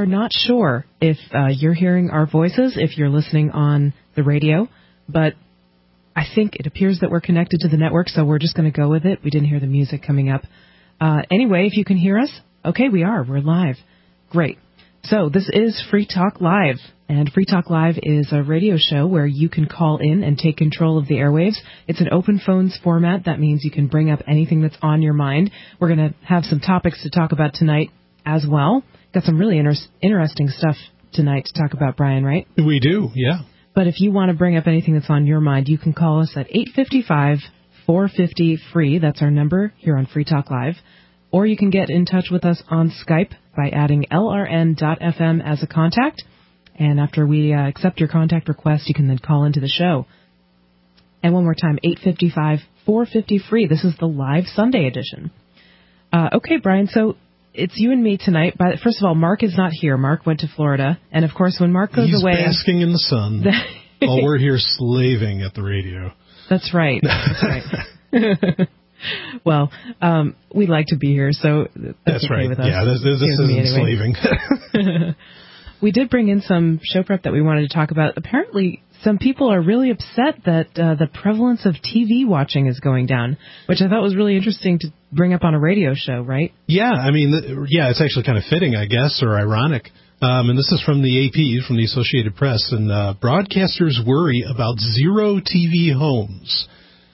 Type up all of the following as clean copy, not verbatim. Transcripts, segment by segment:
are not sure if you're hearing our voices, if you're listening on the radio, but I think it appears that we're connected to the network, so we're just going to go with it. We didn't hear the music coming up. Anyway, if you can hear us, okay, we are. We're live. Great. So this is Free Talk Live, and Free Talk Live is a radio show where you can call in and take control of the airwaves. It's an open phones format. That means you can bring up anything that's on your mind. We're going to have some topics to talk about tonight as well. Got some really interesting stuff tonight to talk about, Brian, right? We do, yeah. But if you want to bring up anything that's on your mind, you can call us at 855-450-FREE. That's our number here on Free Talk Live. Or you can get in touch with us on Skype by adding lrn.fm as a contact. And after we accept your contact request, you can then call into the show. And one more time, 855-450-FREE. This is the live Sunday edition. Okay, Brian, so it's you and me tonight. But first of all, Mark is not here. Mark went to Florida. And, of course, when Mark goes away... He's basking in the sun while we're here slaving at the radio. That's right. That's right. Well, we'd like to be here, so that's okay right. with us. Yeah, this isn't slaving. We did bring in some show prep that we wanted to talk about. Apparently, some people are really upset that the prevalence of TV watching is going down, which I thought was really interesting to bring up on a radio show, right? Yeah, I mean, it's actually kind of fitting, I guess, or ironic. And this is from the AP, from the Associated Press, and broadcasters worry about zero TV homes.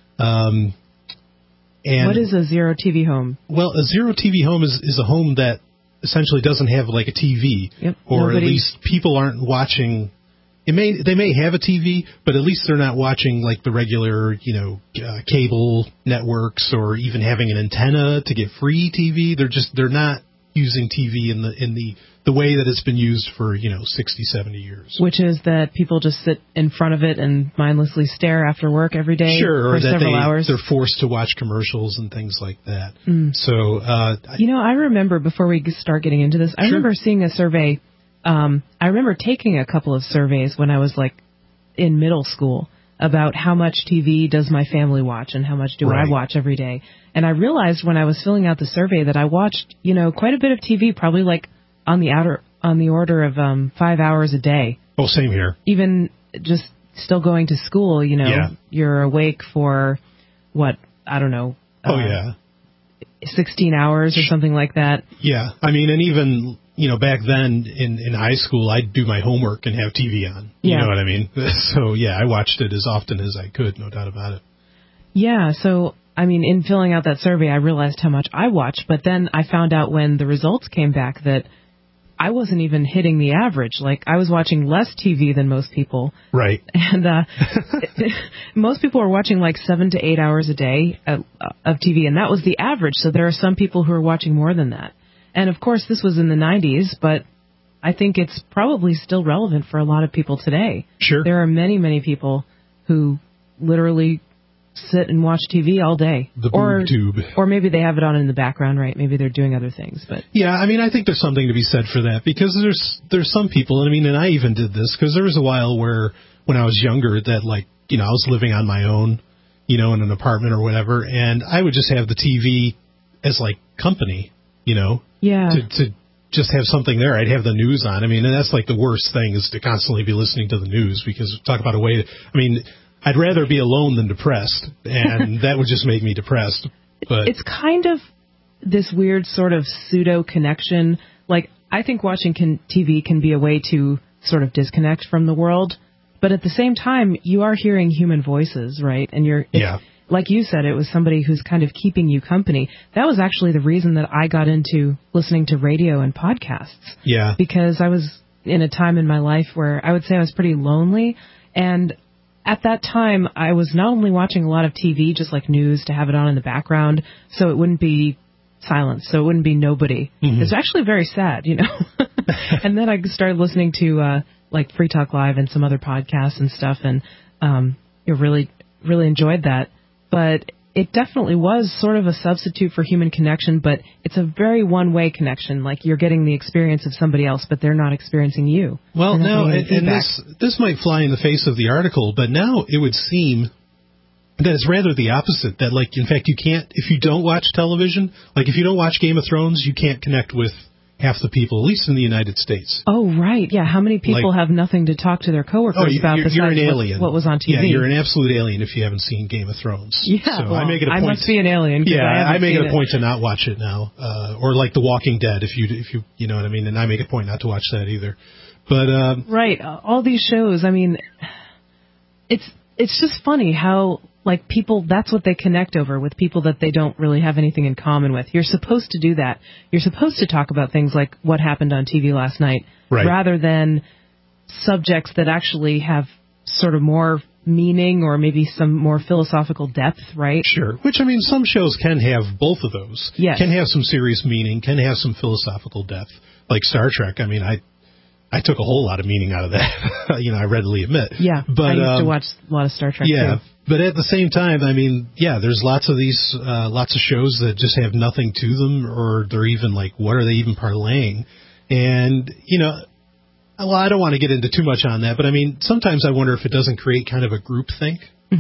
And what is a zero TV home? Well, a zero TV home is a home that essentially doesn't have like a TV, or at least people aren't watching. They may have a TV, but at least they're not watching like the regular, cable networks or even having an antenna to get free TV. They're not using TV in the way that it's been used for 60, 70 years. Which is that people just sit in front of it and mindlessly stare after work every day for several hours. They're forced to watch commercials and things like that. So, I remember before we start getting into this, I remember seeing a survey. I remember taking a couple of surveys when I was like in middle school about how much TV does my family watch and how much do I watch every day. And I realized when I was filling out the survey that I watched, quite a bit of TV, probably like on the order of 5 hours a day. Oh, same here. Even just still going to school, you're awake for what, I don't know. 16 hours or something like that. Yeah. I mean, and even, back then in high school, I'd do my homework and have TV on. You know what I mean? So, yeah, I watched it as often as I could, no doubt about it. Yeah. So, I mean, in filling out that survey, I realized how much I watched. But then I found out when the results came back that I wasn't even hitting the average. Like, I was watching less TV than most people. Right. And most people are watching like 7 to 8 hours a day of TV, and that was the average. So there are some people who are watching more than that. And, of course, this was in the 90s, but I think it's probably still relevant for a lot of people today. Sure. There are many, many people who literally sit and watch TV all day. The boob tube. Or maybe they have it on in the background, right? Maybe they're doing other things. But yeah, I mean, I think there's something to be said for that, because there's some people, and I even did this, because there was a while where when I was younger that, like, I was living on my own, in an apartment or whatever, and I would just have the TV as, like, company, Yeah. To just have something there. I'd have the news on. I mean, and that's like the worst thing, is to constantly be listening to the news, because talk about a way I'd rather be alone than depressed, and that would just make me depressed. But it's kind of this weird sort of pseudo connection. Like, I think watching TV can be a way to sort of disconnect from the world, but at the same time, you are hearing human voices, right? And like you said, it was somebody who's kind of keeping you company. That was actually the reason that I got into listening to radio and podcasts. Yeah. Because I was in a time in my life where I would say I was pretty lonely, and at that time, I was not only watching a lot of TV, just like news, to have it on in the background, so it wouldn't be silence, so it wouldn't be nobody. Mm-hmm. It's actually very sad, And then I started listening to like Free Talk Live and some other podcasts and stuff, and really, really enjoyed that. But it definitely was sort of a substitute for human connection, but it's a very one-way connection. Like, you're getting the experience of somebody else, but they're not experiencing you. Well, no, and this might fly in the face of the article, but now it would seem that it's rather the opposite. That, like, in fact, you can't, if you don't watch television, like if you don't watch Game of Thrones, you can't connect with, half the people, at least in the United States. Oh, right. Yeah. How many people have nothing to talk to their coworkers about besides you're an alien. What was on TV? Yeah, you're an absolute alien if you haven't seen Game of Thrones. Yeah, so well, I make it a point. I must be an alien. Yeah, I make it a point to not watch it now, or like The Walking Dead, if you know what I mean. And I make a point not to watch that either. But right, all these shows. I mean, it's just funny how. Like people, that's what they connect over with people that they don't really have anything in common with. You're supposed to do that. You're supposed to talk about things like what happened on TV last night, right, rather than subjects that actually have sort of more meaning or maybe some more philosophical depth, right? Sure. Which, I mean, some shows can have both of those. Yes. Can have some serious meaning, can have some philosophical depth. Like Star Trek, I mean, I took a whole lot of meaning out of that, I readily admit. Yeah, but, I used to watch a lot of Star Trek, yeah, too. But at the same time, I mean, yeah, there's lots of these, lots of shows that just have nothing to them, or they're even like, what are they even parlaying? And, well, I don't want to get into too much on that, but I mean, sometimes I wonder if it doesn't create kind of a groupthink,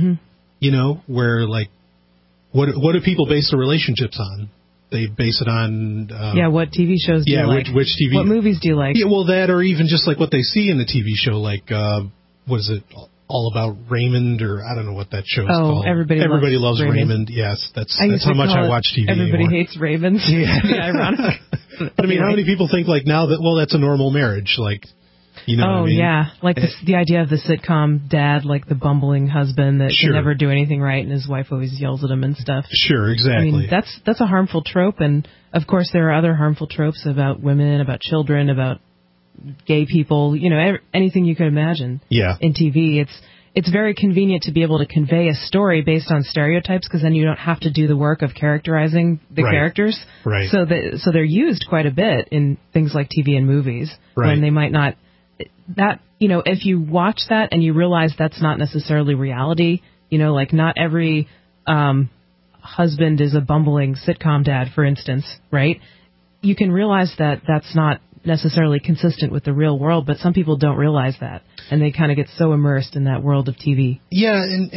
where like, what do people base their relationships on? They base it on... what TV shows do you like? Which TV... What movies do you like? Yeah, well, that, or even just like what they see in the TV show, like, what is it, All About Raymond, or I don't know what that show's called. Everybody Loves Raymond. Yes, that's how much I watch TV Everybody anymore. Hates Raymond. Yeah. Yeah, ironic. But I mean, how many people think like now that, well, that's a normal marriage, like... what I mean? Yeah, like the idea of the sitcom dad, like the bumbling husband that can never do anything right, and his wife always yells at him and stuff. Sure, exactly. I mean, that's a harmful trope, and of course there are other harmful tropes about women, about children, about gay people. Anything you could imagine. Yeah. In TV, it's very convenient to be able to convey a story based on stereotypes, because then you don't have to do the work of characterizing the characters. Right. So they're used quite a bit in things like TV and movies, when they might not. That, if you watch that and you realize that's not necessarily reality, like not every husband is a bumbling sitcom dad, for instance, right? You can realize that that's not necessarily consistent with the real world, but some people don't realize that, and they kind of get so immersed in that world of TV. Yeah, and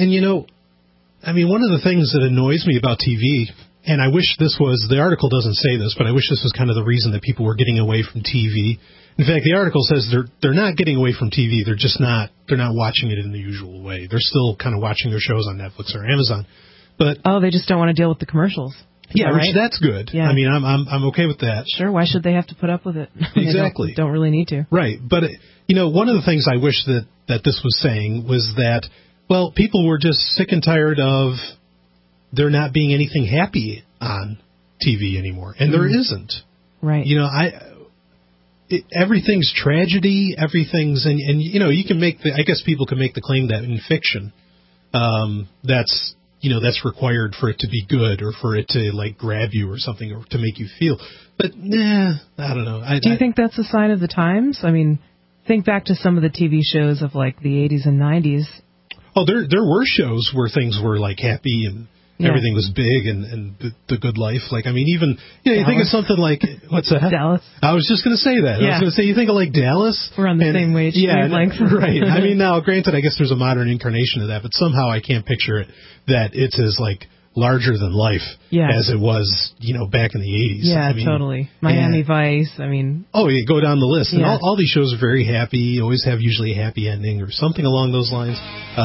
I mean, one of the things that annoys me about TV, and I wish this was, the article doesn't say this, but I wish this was kind of the reason that people were getting away from TV. In fact, the article says they're not getting away from TV. They're not watching it in the usual way. They're still kind of watching their shows on Netflix or Amazon. But they just don't want to deal with the commercials. Yeah, right? Which that's good. Yeah. I mean, I'm okay with that. Sure, why should they have to put up with it? Exactly. They don't really need to. Right. But one of the things I wish that this was saying was that, well, people were just sick and tired of there not being anything happy on TV anymore, and there isn't. Right. Everything's tragedy. Everything's and you can make I guess people can make the claim that in fiction, that's required for it to be good, or for it to like grab you or something, or to make you feel. But I don't know. Do you think that's a sign of the times? I mean, think back to some of the TV shows of like the 80s and 90s. Oh, there were shows where things were like happy and everything was big and the good life. Like, I mean, even, you think of something like, what's that? Dallas. I was just going to say that. Yeah. I was going to say, you think of like Dallas. We're on the same wage. Yeah, length. Right. I mean, now, granted, I guess there's a modern incarnation of that, but somehow I can't picture it that it's as like larger than life as it was, back in the 80s. Yeah, totally. Miami Vice, I mean. Oh, yeah, go down the list. And all these shows are very happy, always have usually a happy ending or something along those lines.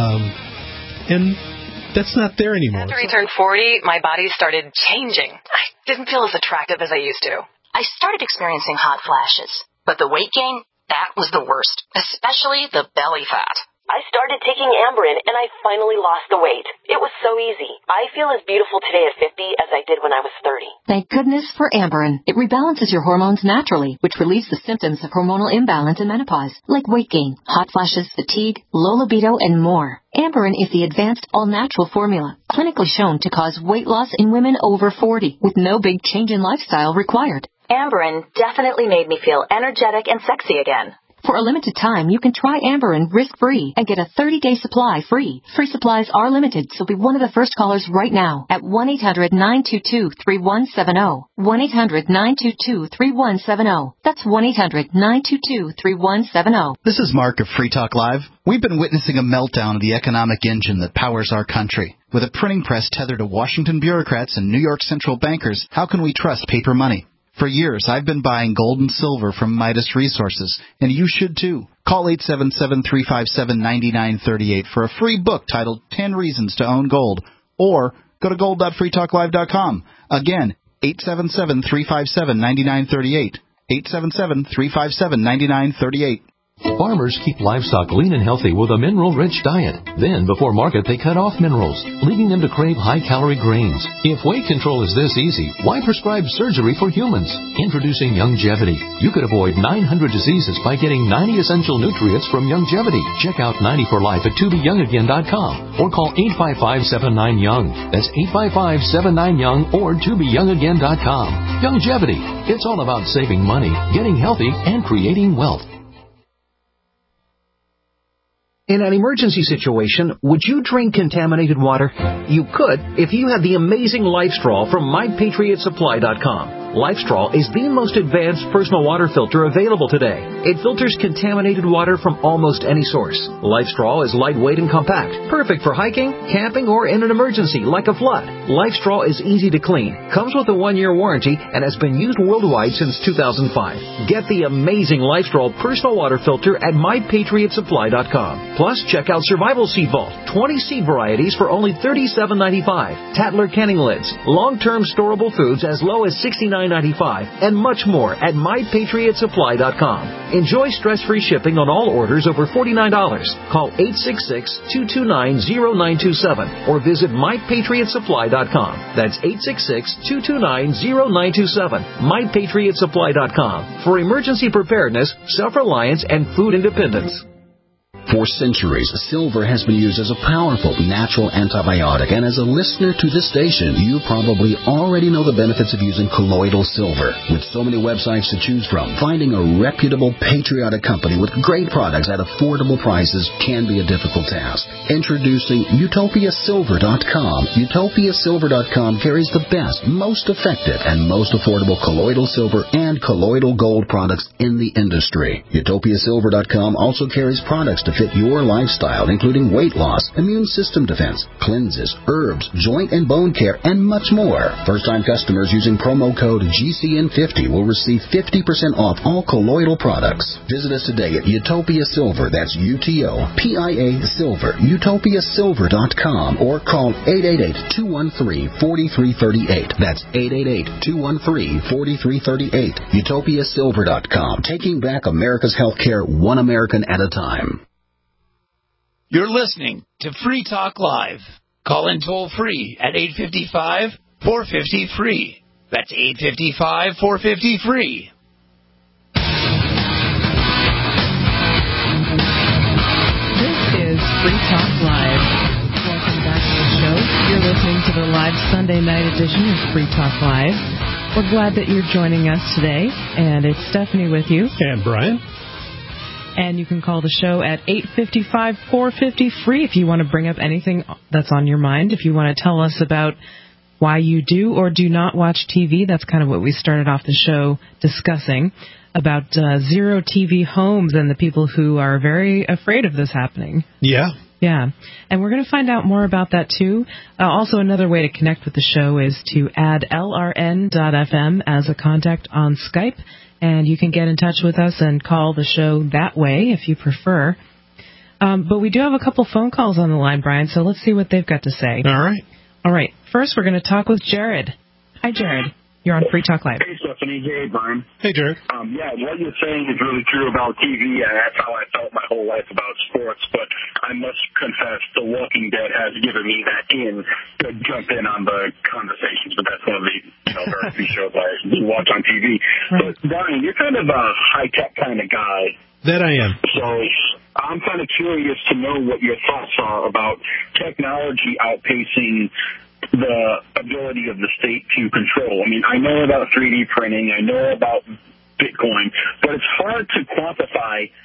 And that's not there anymore. After I turned 40, my body started changing. I didn't feel as attractive as I used to. I started experiencing hot flashes, but the weight gain, that was the worst, especially the belly fat. I started taking Amberen, and I finally lost the weight. It was so easy. I feel as beautiful today at 50 as I did when I was 30. Thank goodness for Amberen. It rebalances your hormones naturally, which relieves the symptoms of hormonal imbalance in menopause, like weight gain, hot flashes, fatigue, low libido, and more. Amberen is the advanced all-natural formula, clinically shown to cause weight loss in women over 40, with no big change in lifestyle required. Amberen definitely made me feel energetic and sexy again. For a limited time, you can try Amberen risk-free and get a 30-day supply free. Free supplies are limited, so be one of the first callers right now at 1-800-922-3170. 1-800-922-3170. That's 1-800-922-3170. This is Mark of Free Talk Live. We've been witnessing a meltdown of the economic engine that powers our country. With a printing press tethered to Washington bureaucrats and New York central bankers, how can we trust paper money? For years, I've been buying gold and silver from Midas Resources, and you should too. Call 877-357-9938 for a free book titled 10 Reasons to Own Gold, or go to gold.freetalklive.com. Again, 877-357-9938. 877-357-9938. Farmers keep livestock lean and healthy with a mineral-rich diet. Then, before market, they cut off minerals, leaving them to crave high-calorie grains. If weight control is this easy, why prescribe surgery for humans? Introducing Youngevity. You could avoid 900 diseases by getting 90 essential nutrients from Youngevity. Check out 90 for Life at tobeyoungagain.com or call 855-79-YOUNG. That's 855-79-YOUNG or tobeyoungagain.com. Youngevity. It's all about saving money, getting healthy, and creating wealth. In an emergency situation, would you drink contaminated water? You could if you had the amazing LifeStraw from MyPatriotSupply.com. LifeStraw is the most advanced personal water filter available today. It filters contaminated water from almost any source. LifeStraw is lightweight and compact, perfect for hiking, camping, or in an emergency like a flood. LifeStraw is easy to clean, comes with a 1-year warranty, and has been used worldwide since 2005. Get the amazing LifeStraw personal water filter at MyPatriotSupply.com. Plus, check out Survival Seed Vault, 20 seed varieties for only $37.95, Tatler canning lids, long-term storable foods as low as $69.95, and much more at MyPatriotSupply.com. Enjoy stress-free shipping on all orders over $49. Call 866-229-0927 or visit MyPatriotSupply.com. That's 866-229-0927. MyPatriotSupply.com for emergency preparedness, self-reliance, and food independence. For centuries, silver has been used as a powerful natural antibiotic, and as a listener to this station, you probably already know the benefits of using colloidal silver. With so many websites to choose from, finding a reputable, patriotic company with great products at affordable prices can be a difficult task. Introducing UtopiaSilver.com. UtopiaSilver.com carries the best, most effective, and most affordable colloidal silver and colloidal gold products in the industry. UtopiaSilver.com also carries products to fit your lifestyle, including weight loss, immune system defense, cleanses, herbs, joint and bone care, and much more. First-time customers using promo code GCN50 will receive 50% off all colloidal products. Visit us today at Utopia Silver, that's UTOPIA Silver, UtopiaSilver.com, or call 888-213-4338. That's 888-213-4338. UtopiaSilver.com, taking back America's healthcare one American at a time. You're listening to Free Talk Live. Call in toll-free at 855-450-FREE. That's 855-450-FREE. This is Free Talk Live. Welcome back to the show. You're listening to the live Sunday night edition of Free Talk Live. We're glad that you're joining us today, and it's Stephanie with you. And Brian. And you can call the show at 855-450-FREE if you want to bring up anything that's on your mind. If you want to tell us about why you do or do not watch TV, that's kind of what we started off the show discussing, about zero TV homes and the people who are very afraid of this happening. Yeah. Yeah. And we're going to find out more about that, too. Also, another way to connect with the show is to add LRN.FM as a contact on Skype. And you can get in touch with us and call the show that way if you prefer. But we do have a couple phone calls on the line, Brian, so let's see what they've got to say. All right. First, we're going to talk with Jared. Hi, Jared. You're on Free Talk Live. Hey, Stephanie. Hey, Brian. Hey, Jared. Yeah, what you're saying is really true about TV, and that's how I felt my whole life about sports. But I must confess, The Walking Dead has given me that in to jump in on the conversations. But that's one of the very few shows I watch on TV. Right. But Brian, you're kind of a high-tech kind of guy. That I am. So I'm kind of curious to know what your thoughts are about technology outpacing the ability of the state to control. I mean, I know about 3D printing, I know about Bitcoin, but it's hard to quantify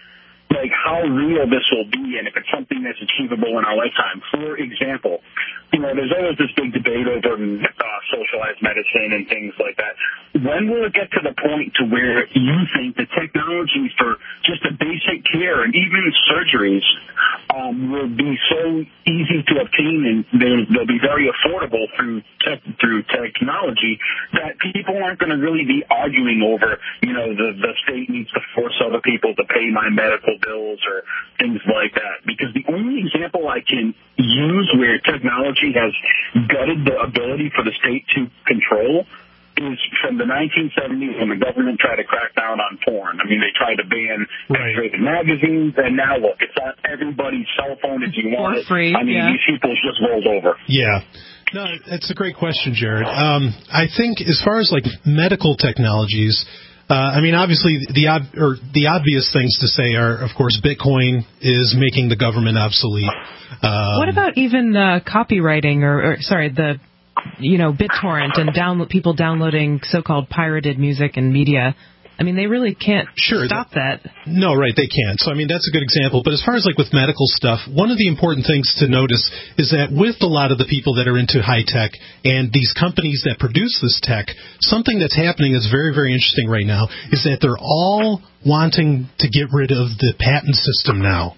like how real this will be and if it's something that's achievable in our lifetime. For example, there's always this big debate over socialized medicine and things like that. When will it get to the point to where you think the technology for just the basic care and even surgeries will be so easy to obtain and they'll be very affordable through technology that people aren't going to really be arguing over, the state needs to force other people to pay my medical bills or things like that. Because the only example I can use where technology has gutted the ability for the state to control is from the 1970s when the government tried to crack down on porn. I mean, they tried to ban X-rated magazines, and now look, it's on everybody's cell phone if you want it. Free, I mean, these people just rolled over. Yeah. No, that's a great question, Jared. I think as far as like medical technologies, obviously the obvious things to say are, of course, Bitcoin is making the government obsolete. What about even copywriting the BitTorrent and people downloading so-called pirated music and media? I mean, they really can't stop that. No, right, they can't. So, that's a good example. But as far as, with medical stuff, one of the important things to notice is that with a lot of the people that are into high tech and these companies that produce this tech, something that's happening that's very, very interesting right now is that they're all wanting to get rid of the patent system now.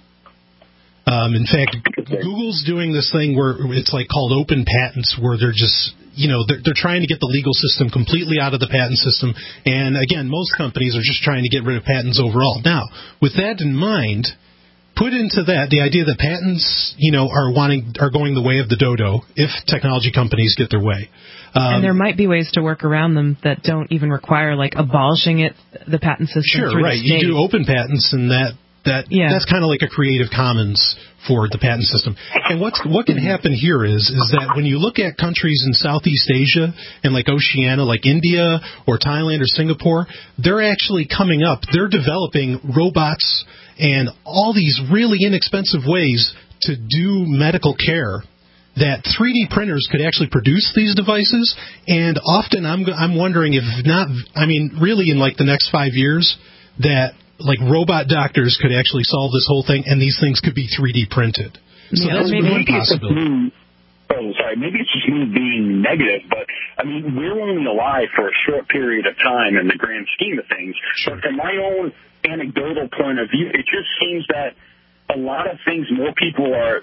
In fact, Google's doing this thing where it's called open patents, where they're just, they're trying to get the legal system completely out of the patent system. And again, most companies are just trying to get rid of patents overall. Now, with that in mind, put into that the idea that patents, are going the way of the dodo if technology companies get their way. And there might be ways to work around them that don't even require abolishing the patent system. Sure, right. You do open patents, and that's kind of like a Creative Commons for the patent system. And what can happen here is that when you look at countries in Southeast Asia and Oceania, like India or Thailand or Singapore, they're actually coming up. They're developing robots and all these really inexpensive ways to do medical care that 3D printers could actually produce these devices. And often I'm wondering if not, really in the next 5 years that robot doctors could actually solve this whole thing, and these things could be 3D printed. So that's one possibility. Maybe it's just me being negative, but we're only alive for a short period of time in the grand scheme of things. Sure. But from my own anecdotal point of view, it just seems that a lot of things more people are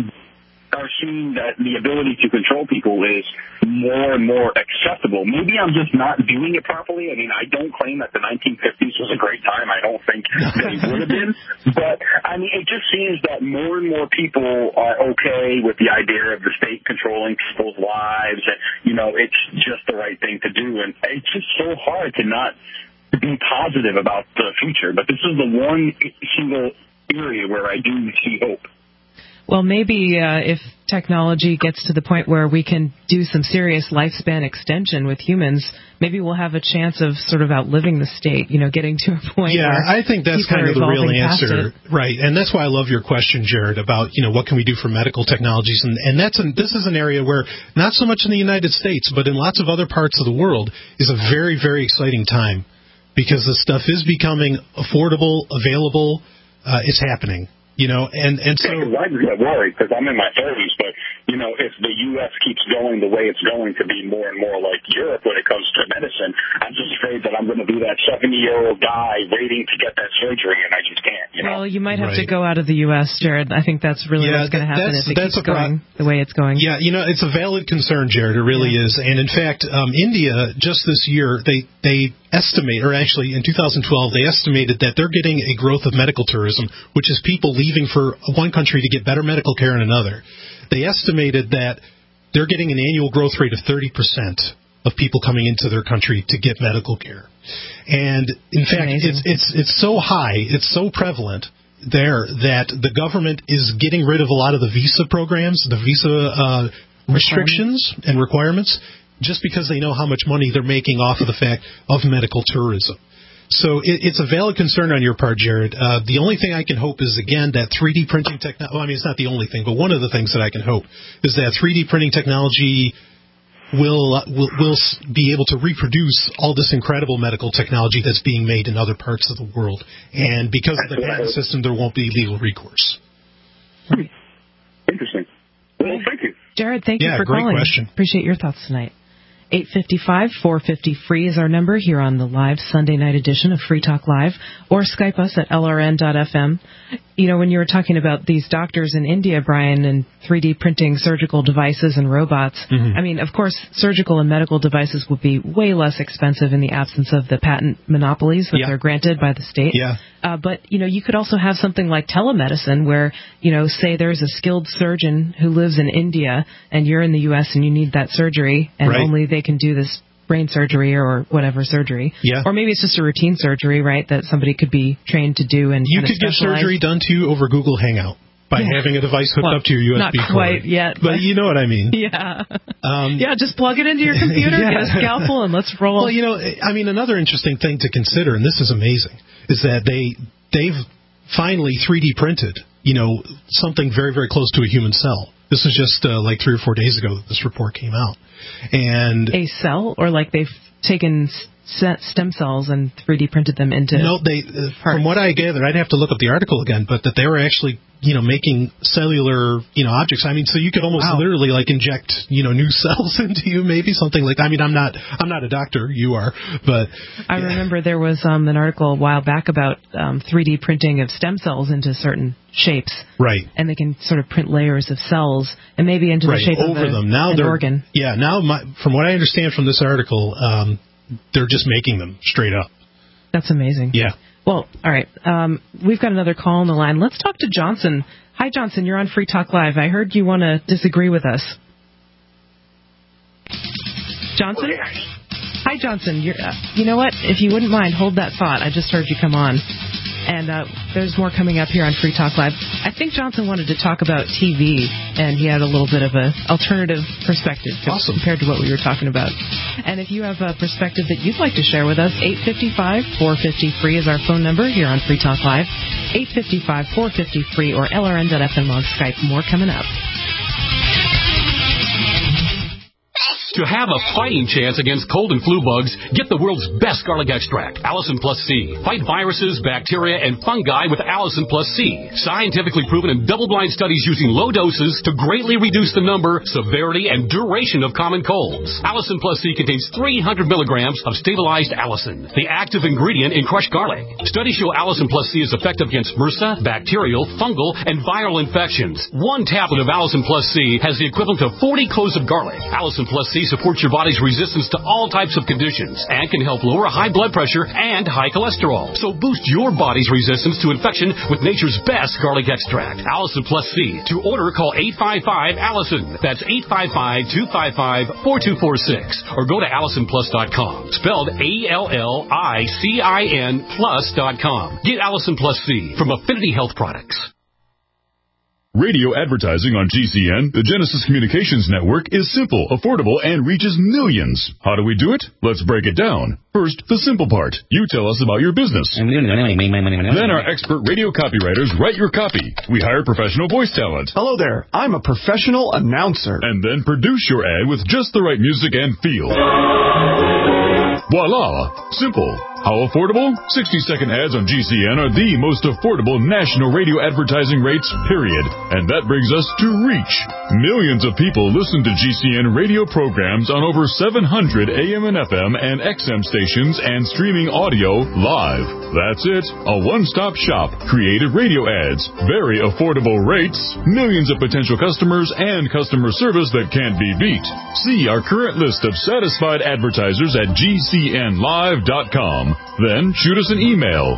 seeing that the ability to control people is more and more acceptable. Maybe I'm just not doing it properly. I don't claim that the 1950s was a great time. I don't think they would have been. But, it just seems that more and more people are okay with the idea of the state controlling people's lives. And, it's just the right thing to do. And it's just so hard to not be positive about the future. But this is the one single area where I do see hope. Well, maybe if technology gets to the point where we can do some serious lifespan extension with humans, maybe we'll have a chance of sort of outliving the state, getting to a point where I think that's kind of the real answer. Right, and that's why I love your question, Jared, about, what can we do for medical technologies? And this is an area where, not so much in the United States, but in lots of other parts of the world, is a very, very exciting time because this stuff is becoming affordable, available, it's happening. And so I get worried because I'm in my 30s, but if the U.S. keeps going the way it's going to be more and more like Europe when it comes to medicine, I'm just afraid that I'm going to be that 70-year-old guy waiting to get that surgery, and I just can't. Well, you might have to go out of the U.S., Jared. I think that's really what's going to happen if it keeps going the way it's going. Yeah, it's a valid concern, Jared. It really is. And in fact, India just this year they estimate, or actually in 2012, they estimated that they're getting a growth of medical tourism, which is people leaving for one country to get better medical care in another. They estimated that they're getting an annual growth rate of 30% of people coming into their country to get medical care. And in fact, it's so high, it's so prevalent there that the government is getting rid of a lot of the visa programs, the visa restrictions and requirements, just because they know how much money they're making off of the fact of medical tourism. So it's a valid concern on your part, Jared. The only thing I can hope is, again, that 3D printing technology, it's not the only thing, but one of the things that I can hope is that 3D printing technology will be able to reproduce all this incredible medical technology that's being made in other parts of the world. And because of the patent system, there won't be legal recourse. Interesting. Well, thank you. Jared, thank you for calling. Great question. Appreciate your thoughts tonight. 855-450-FREE is our number here on the live Sunday night edition of Free Talk Live, or Skype us at lrn.fm. You know, when you were talking about these doctors in India, Brian, and 3D printing surgical devices and robots, I mean, of course, surgical and medical devices would be way less expensive in the absence of the patent monopolies that are granted by the state. But, you know, you could also have something like telemedicine where, you know, say there's a skilled surgeon who lives in India and you're in the U.S. and you need that surgery and only they can do this brain surgery or whatever surgery. Or maybe it's just a routine surgery, right, that somebody could be trained to do. And you could get surgery done to you over Google Hangout by having a device hooked up to your USB cord. Not quite yet. But you know what I mean. Just plug it into your computer, get a scalpel, and let's roll. Well, you know, I mean, another interesting thing to consider, and this is amazing, is that they've finally 3D printed, you know, something very, very close to a human cell. This was just like 3 or 4 days ago that this report came out. And a cell, or like they've taken stem cells and 3D printed them into from what I gathered, I'd have to look up the article again, but that they were actually, you know, making cellular, you know, objects. I mean, so you could almost literally like inject, you know, new cells into you, maybe something like. I mean, I'm not a doctor, you are, but I remember there was an article a while back about 3D printing of stem cells into certain shapes, and they can sort of print layers of cells and maybe into the shape over of them. Now an organ. From what I understand from this article, they're just making them straight up. That's amazing. Well, all right. We've got another call on the line. Let's talk to Johnson. Hi, Johnson. You're on Free Talk Live. I heard you want to disagree with us. Johnson? Hi, Johnson. You know what? If you wouldn't mind, hold that thought. I just heard you come on. And there's more coming up here on Free Talk Live. I think Johnson wanted to talk about TV, and he had a little bit of an alternative perspective compared to what we were talking about. And if you have a perspective that you'd like to share with us, 855-450-FREE is our phone number here on Free Talk Live. 855-450-FREE or LRN.FM on Skype. More coming up. To have a fighting chance against cold and flu bugs, get the world's best garlic extract, Allison Plus C. Fight viruses, bacteria, and fungi with Allison Plus C. Scientifically proven in double-blind studies using low doses to greatly reduce the number, severity, and duration of common colds. Allison Plus C contains 300 milligrams of stabilized allicin, the active ingredient in crushed garlic. Studies show Allison Plus C is effective against MRSA, bacterial, fungal, and viral infections. One tablet of Allison Plus C has the equivalent of 40 cloves of garlic. Allison Plus C supports your body's resistance to all types of conditions and can help lower high blood pressure and high cholesterol. So boost your body's resistance to infection with nature's best garlic extract, Allison Plus C. To order, call 855-ALLISON. That's 855-255-4246. Or go to AllisonPlus.com. Spelled ALLICIN plus.com. Get Allison Plus C from Affinity Health Products. Radio advertising on GCN, the Genesis Communications Network, is simple, affordable, and reaches millions. How do we do it? Let's break it down. First, the simple part. You tell us about your business. Then our expert radio copywriters write your copy. We hire professional voice talent. Hello there. I'm a professional announcer. And then produce your ad with just the right music and feel. Voila! Simple. How affordable? 60-second ads on GCN are the most affordable national radio advertising rates, period. And that brings us to reach. Millions of people listen to GCN radio programs on over 700 AM and FM and XM stations and streaming audio live. That's it. A one-stop shop. Creative radio ads. Very affordable rates. Millions of potential customers and customer service that can't be beat. See our current list of satisfied advertisers at GCNlive.com. Then shoot us an email,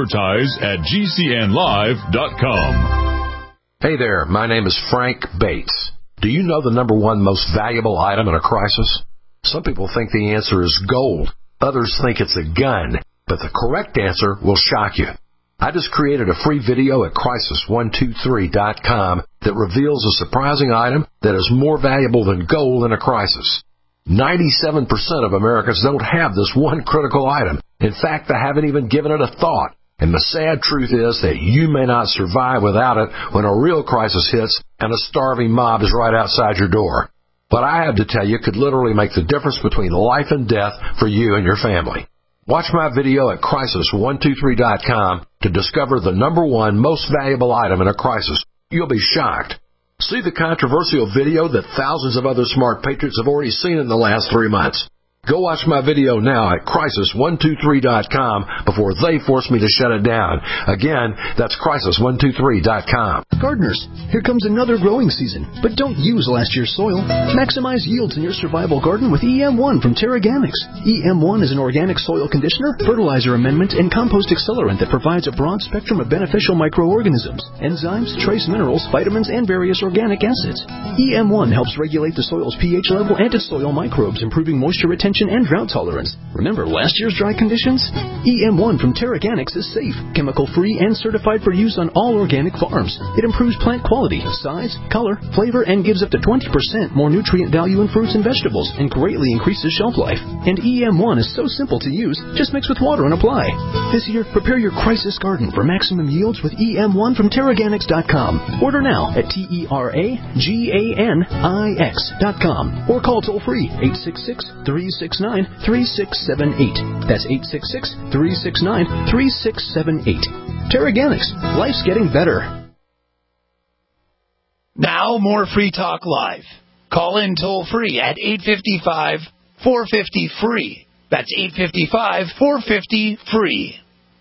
advertise@gcnlive.com. Hey there, my name is Frank Bates. Do you know the number one most valuable item in a crisis? Some people think the answer is gold. Others think it's a gun. But the correct answer will shock you. I just created a free video at crisis123.com that reveals a surprising item that is more valuable than gold in a crisis. 97% of Americans don't have this one critical item. In fact, they haven't even given it a thought. And the sad truth is that you may not survive without it when a real crisis hits and a starving mob is right outside your door. what I have to tell you could literally make the difference between life and death for you and your family. Watch my video at crisis123.com to discover the number one most valuable item in a crisis. You'll be shocked. See the controversial video that thousands of other smart patriots have already seen in the last 3 months. Go watch my video now at crisis123.com before they force me to shut it down. Again, that's crisis123.com. Gardeners, here comes another growing season, but don't use last year's soil. Maximize yields in your survival garden with EM1 from TerraGanix. EM1 is an organic soil conditioner, fertilizer amendment, and compost accelerant that provides a broad spectrum of beneficial microorganisms, enzymes, trace minerals, vitamins, and various organic acids. EM1 helps regulate the soil's pH level and its soil microbes, improving moisture retention and drought tolerance. Remember last year's dry conditions? EM1 from TerraGanix is safe, chemical-free, and certified for use on all organic farms. It improves plant quality, size, color, flavor, and gives up to 20% more nutrient value in fruits and vegetables, and greatly increases shelf life. And EM1 is so simple to use, just mix with water and apply. This year, prepare your crisis garden for maximum yields with EM1 from TerraGanix.com. Order now at TerraGanix.com or call toll-free 866-369-3678. That's 866-369-3678. TerraGanix. Life's getting better. Now more Free Talk Live. Call in toll-free at 855-450-FREE. That's 855-450-FREE.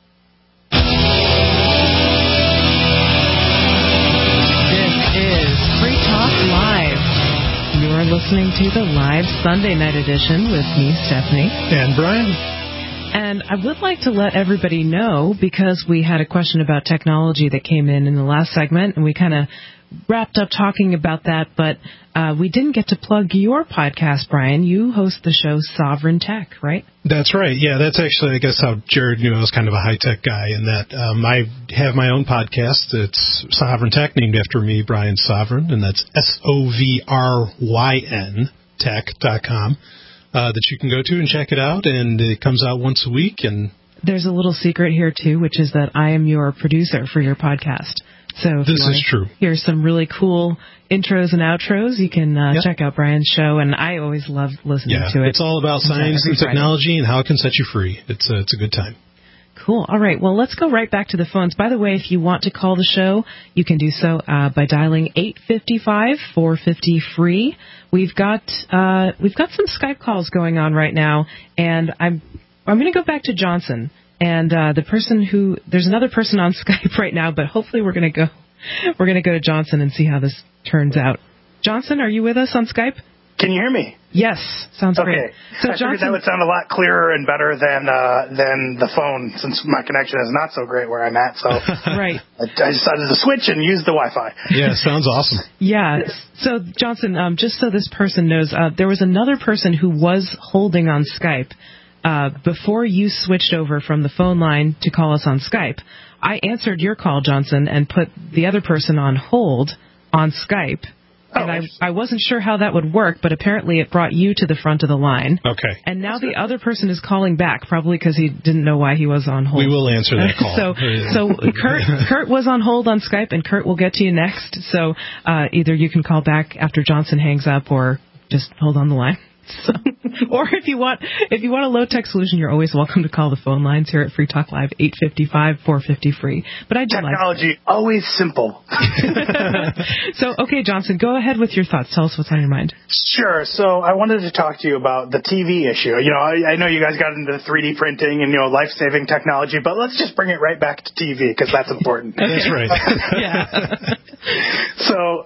This is Free Talk Live. You are listening to the live Sunday night edition with me, Stephanie. And Brian. And I would like to let everybody know, because we had a question about technology that came in the last segment, and we kind of wrapped up talking about that, but we didn't get to plug your podcast, Brian. You host the show Sovereign Tech, right? That's right. Yeah, that's actually, I guess, how Jared knew I was kind of a high-tech guy, in that I have my own podcast. It's Sovereign Tech, named after me, Brian Sovereign, and that's SOVRYN Tech.com, that you can go to and check it out, and it comes out once a week. And there's a little secret here, too, which is that I am your producer for your podcast. So if this is true. Here's some really cool intros and outros. You can check out Brian's show, and I always love listening to it. It's all about science and technology and how it can set you free. It's a good time. Cool. All right. Well, let's go right back to the phones. By the way, if you want to call the show, you can do so by dialing 855-450-FREE. We've got some Skype calls going on right now, and I'm going to go back to Johnson. And there's another person on Skype right now, but hopefully we're going to go to Johnson and see how this turns out. Johnson, are you with us on Skype? Can you hear me? Yes, sounds great. So I figured that would sound a lot clearer and better than the phone, since my connection is not so great where I'm at. So right. I decided to switch and use the Wi-Fi. Yeah, sounds awesome. Yeah. So Johnson, just so this person knows, there was another person who was holding on Skype. Before you switched over from the phone line to call us on Skype, I answered your call, Johnson, and put the other person on hold on Skype. And I wasn't sure how that would work, but apparently it brought you to the front of the line. Okay. And now the other person is calling back, probably because he didn't know why he was on hold. We will answer that call. So Kurt was on hold on Skype, and Kurt will get to you next. So either you can call back after Johnson hangs up, or just hold on the line. So, or if you want a low-tech solution, you're always welcome to call the phone lines here at Free Talk Live, 855-450-FREE. But I do technology always simple. So, okay, Johnson, go ahead with your thoughts. Tell us what's on your mind. Sure. So I wanted to talk to you about the TV issue. I know you guys got into 3D printing and life-saving technology, but let's just bring it right back to TV, because that's important. That's right. Yeah. So,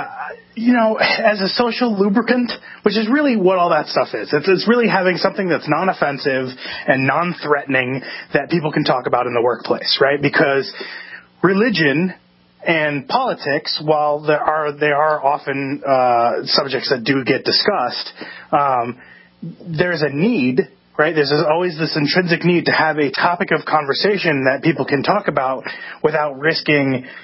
as a social lubricant, which is really what all that stuff is. It's really having something that's non-offensive and non-threatening that people can talk about in the workplace, right? Because religion and politics, while they are often subjects that do get discussed, there's a need, right? There's always this intrinsic need to have a topic of conversation that people can talk about without risking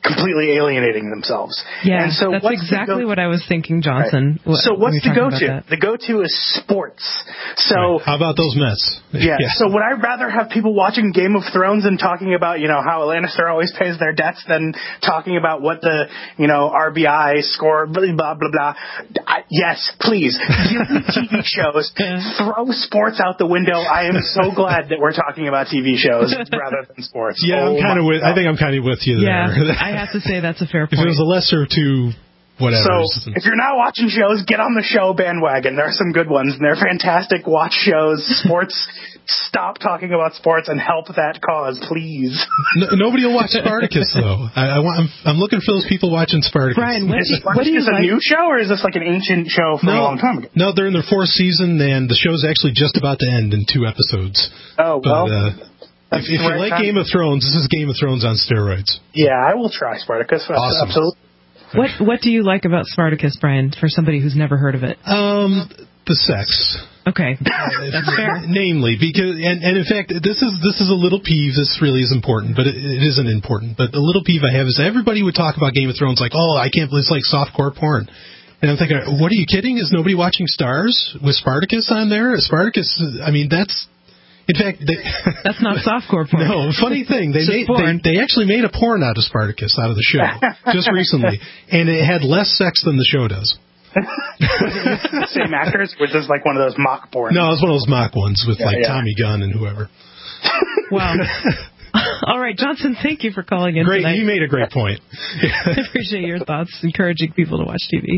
completely alienating themselves. Yeah, and so that's exactly what I was thinking, Johnson. Right. So what's the go-to? The go-to is sports. So how about those Mets? Yeah. So would I rather have people watching Game of Thrones and talking about, how Lannister always pays their debts than talking about what the, RBI score, blah, blah, blah, blah. Yes, please. Give me TV shows. Throw sports out the window. I am so glad that we're talking about TV shows rather than sports. Yeah, I think I'm kind of with you there. Yeah, I have to say that's a fair point. If it was a lesser of two, whatever. So, if you're not watching shows, get on the show bandwagon. There are some good ones, and they're fantastic. Watch shows. Sports. Stop talking about sports and help that cause, please. Nobody will watch Spartacus, though. I'm looking for those people watching Spartacus. Brian, what do you is a new show, or is this like an ancient show from a long time ago? No, they're in their 4th season, and the show's actually just about to end in 2 episodes. Oh, well. But, if you like Game of Thrones, this is Game of Thrones on steroids. Yeah, I will try Spartacus. Awesome. Absolutely. What do you like about Spartacus, Brian, for somebody who's never heard of it? The sex. Okay, that's fair. Namely, because and in fact, this is a little peeve. This really is important, but it isn't important. But the little peeve I have is everybody would talk about Game of Thrones like, oh, I can't believe it's like softcore porn. And I'm thinking, what are you kidding? Is nobody watching Stars with Spartacus on there? Spartacus, I mean, that's... In fact, that's not softcore porn. No, funny thing, they actually made a porn out of Spartacus, out of the show, just recently, and it had less sex than the show does. Same actors? Was this like one of those mock porn? No, it was one of those mock ones with Tommy Gunn and whoever. Wow. All right, Johnson, thank you for calling in tonight. You made a great point. I appreciate your thoughts, encouraging people to watch TV.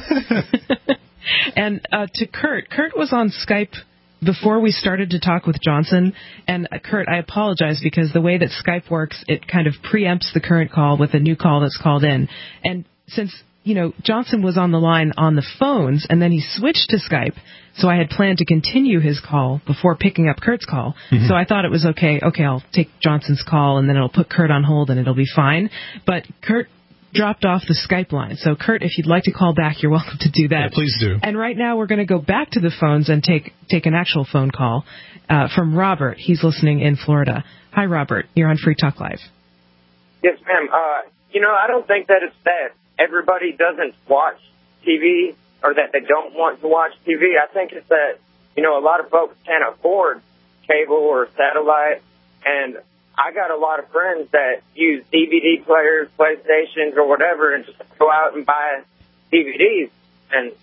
And to Kurt was on Skype before we started to talk with Johnson. And Kurt, I apologize because the way that Skype works, it kind of preempts the current call with a new call that's called in. And since, Johnson was on the line on the phones and then he switched to Skype, so I had planned to continue his call before picking up Kurt's call. Mm-hmm. So I thought it was okay, I'll take Johnson's call and then it'll put Kurt on hold and it'll be fine. But Kurt dropped off the Skype line. So, Kurt, if you'd like to call back, you're welcome to do that. Yeah, please do. And right now we're going to go back to the phones and take an actual phone call from Robert. He's listening in Florida. Hi, Robert. You're on Free Talk Live. Yes, ma'am. I don't think that it's that everybody doesn't watch TV or that they don't want to watch TV. I think it's that, a lot of folks can't afford cable or satellite, and I got a lot of friends that use DVD players, PlayStations, or whatever, and just go out and buy DVDs. And,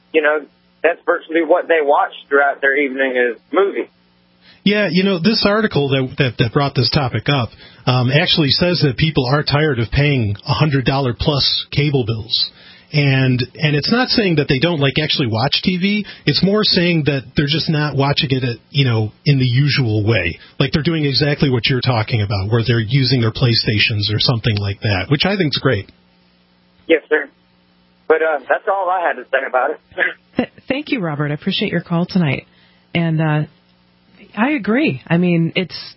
that's virtually what they watch throughout their evening is movies. Yeah, this article that brought this topic up actually says that people are tired of paying $100 plus cable bills. And it's not saying that they don't actually watch TV. It's more saying that they're just not watching it in the usual way. Like they're doing exactly what you're talking about, where they're using their PlayStations or something like that, which I think is great. Yes, sir. But that's all I had to say about it. Thank you, Robert. I appreciate your call tonight. And I agree. I mean,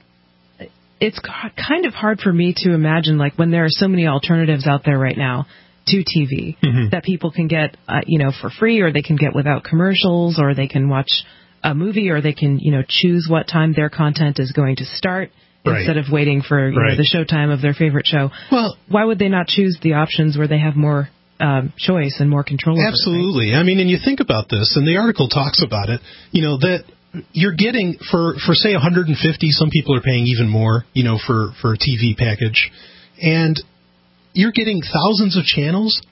it's kind of hard for me to imagine, when there are so many alternatives out there right now to TV that people can get, for free, or they can get without commercials, or they can watch a movie, or they can, choose what time their content is going to start instead of waiting for the showtime of their favorite show. Well, why would they not choose the options where they have more choice and more control? Absolutely. Over it, right? I mean, and you think about this, and the article talks about it, that you're getting for say 150, some people are paying even more, for a TV package, and you're getting thousands of channels.